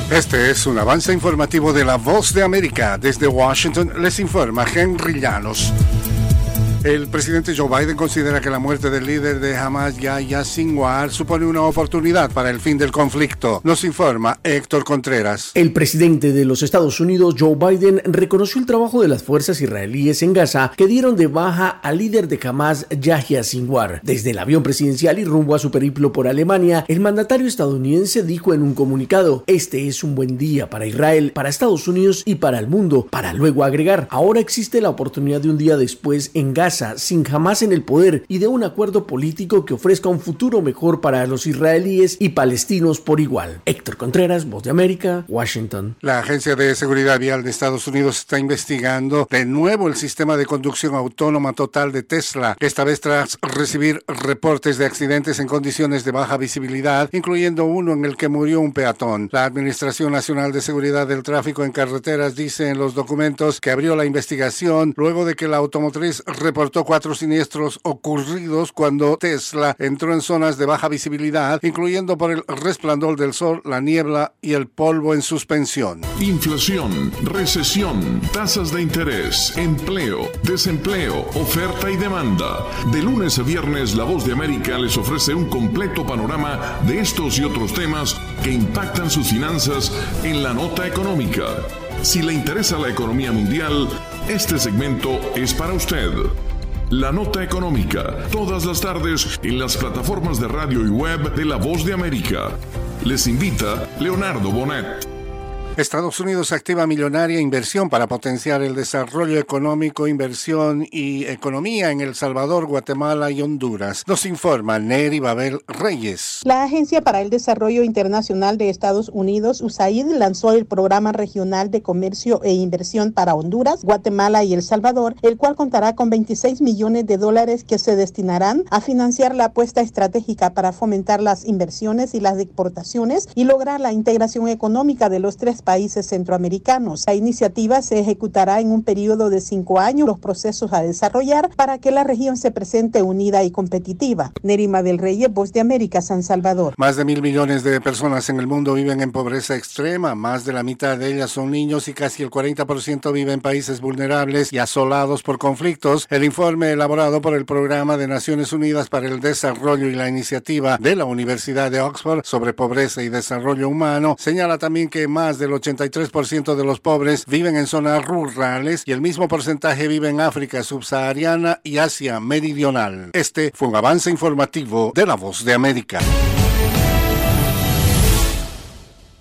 Este es un avance informativo de La Voz de América. Desde Washington les informa Henry Llanos. El presidente Joe Biden considera que la muerte del líder de Hamas, Yahya Sinwar, supone una oportunidad para el fin del conflicto. Nos informa Héctor Contreras. El presidente de los Estados Unidos, Joe Biden, reconoció el trabajo de las fuerzas israelíes en Gaza que dieron de baja al líder de Hamas, Yahya Sinwar. Desde el avión presidencial y rumbo a su periplo por Alemania, el mandatario estadounidense dijo en un comunicado: "Este es un buen día para Israel, para Estados Unidos y para el mundo", para luego agregar: "Ahora existe la oportunidad de un día después en Gaza, sin Hamas en el poder, y de un acuerdo político que ofrezca un futuro mejor para los israelíes y palestinos por igual". Héctor Contreras, Voz de América, Washington. La Agencia de Seguridad Vial de Estados Unidos está investigando de nuevo el sistema de conducción autónoma total de Tesla, esta vez tras recibir reportes de accidentes en condiciones de baja visibilidad, incluyendo uno en el que murió un peatón. La Administración Nacional de Seguridad del Tráfico en Carreteras dice en los documentos que abrió la investigación luego de que la automotriz reportó 4 siniestros ocurridos cuando Tesla entró en zonas de baja visibilidad, incluyendo por el resplandor del sol, la niebla y el polvo en suspensión. Inflación, recesión, tasas de interés, empleo, desempleo, oferta y demanda. De lunes a viernes, La Voz de América les ofrece un completo panorama de estos y otros temas que impactan sus finanzas en la nota económica. Si le interesa la economía mundial, este segmento es para usted. La Nota Económica, todas las tardes en las plataformas de radio y web de La Voz de América. Les invita Leonardo Bonet. Estados Unidos activa millonaria inversión para potenciar el desarrollo económico, inversión y economía en El Salvador, Guatemala y Honduras. Nos informa Neri Babel Reyes. La Agencia para el Desarrollo Internacional de Estados Unidos, USAID, lanzó el Programa Regional de Comercio e Inversión para Honduras, Guatemala y El Salvador, el cual contará con $26 millones que se destinarán a financiar la apuesta estratégica para fomentar las inversiones y las exportaciones y lograr la integración económica de los tres países centroamericanos. La iniciativa se ejecutará en un periodo de 5 años, los procesos a desarrollar para que la región se presente unida y competitiva. Nerima del Reyes, Voz de América, San Salvador. Más de 1.000 millones de personas en el mundo viven en pobreza extrema. Más de la mitad de ellas son niños y casi el 40% vive en países vulnerables y asolados por conflictos. El informe elaborado por el Programa de Naciones Unidas para el Desarrollo y la iniciativa de la Universidad de Oxford sobre pobreza y desarrollo humano señala también que más del 83% de los pobres viven en zonas rurales y el mismo porcentaje vive en África subsahariana y Asia meridional. Este fue un avance informativo de La Voz de América.